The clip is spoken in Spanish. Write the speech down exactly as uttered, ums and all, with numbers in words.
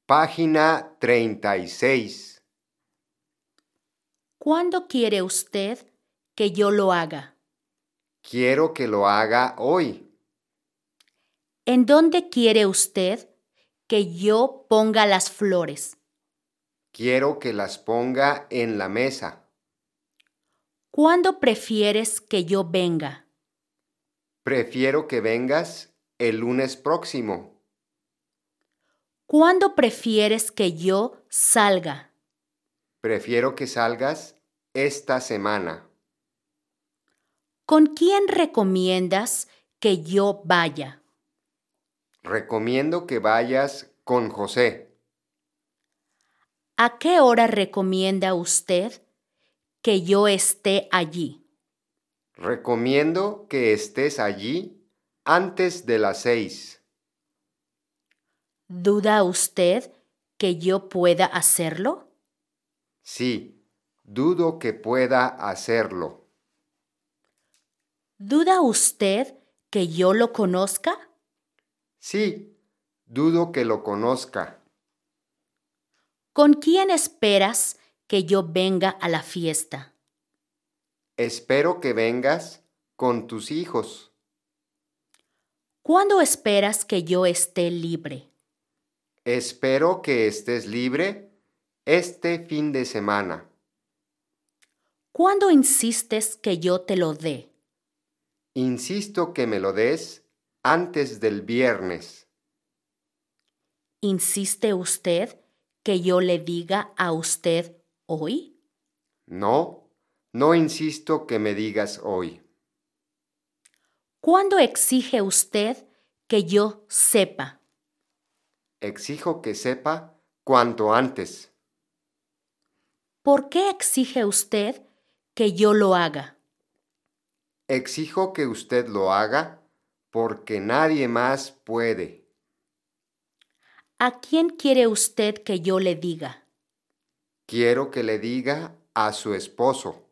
Página treinta y seis. ¿Cuándo quiere usted que yo lo haga? Quiero que lo haga hoy. ¿En dónde quiere usted que yo ponga las flores? Quiero que las ponga en la mesa. ¿Cuándo prefieres que yo venga? Prefiero que vengas el lunes próximo. ¿Cuándo prefieres que yo salga? Prefiero que salgas esta semana. ¿Con quién recomiendas que yo vaya? Recomiendo que vayas con José. ¿A qué hora recomienda usted que yo esté allí? Recomiendo que estés allí antes de las seis. ¿Duda usted que yo pueda hacerlo? Sí, dudo que pueda hacerlo. ¿Duda usted que yo lo conozca? Sí, dudo que lo conozca. ¿Con quién esperas que yo venga a la fiesta? Espero que vengas con tus hijos. ¿Cuándo esperas que yo esté libre? Espero que estés libre este fin de semana. ¿Cuándo insistes que yo te lo dé? Insisto que me lo des antes del viernes. ¿Insiste usted que yo le diga a usted hoy? No, no insisto que me digas hoy. ¿Cuándo exige usted que yo sepa? Exijo que sepa cuanto antes. ¿Por qué exige usted que yo lo haga? Exijo que usted lo haga porque nadie más puede. ¿A quién quiere usted que yo le diga? Quiero que le diga a su esposo.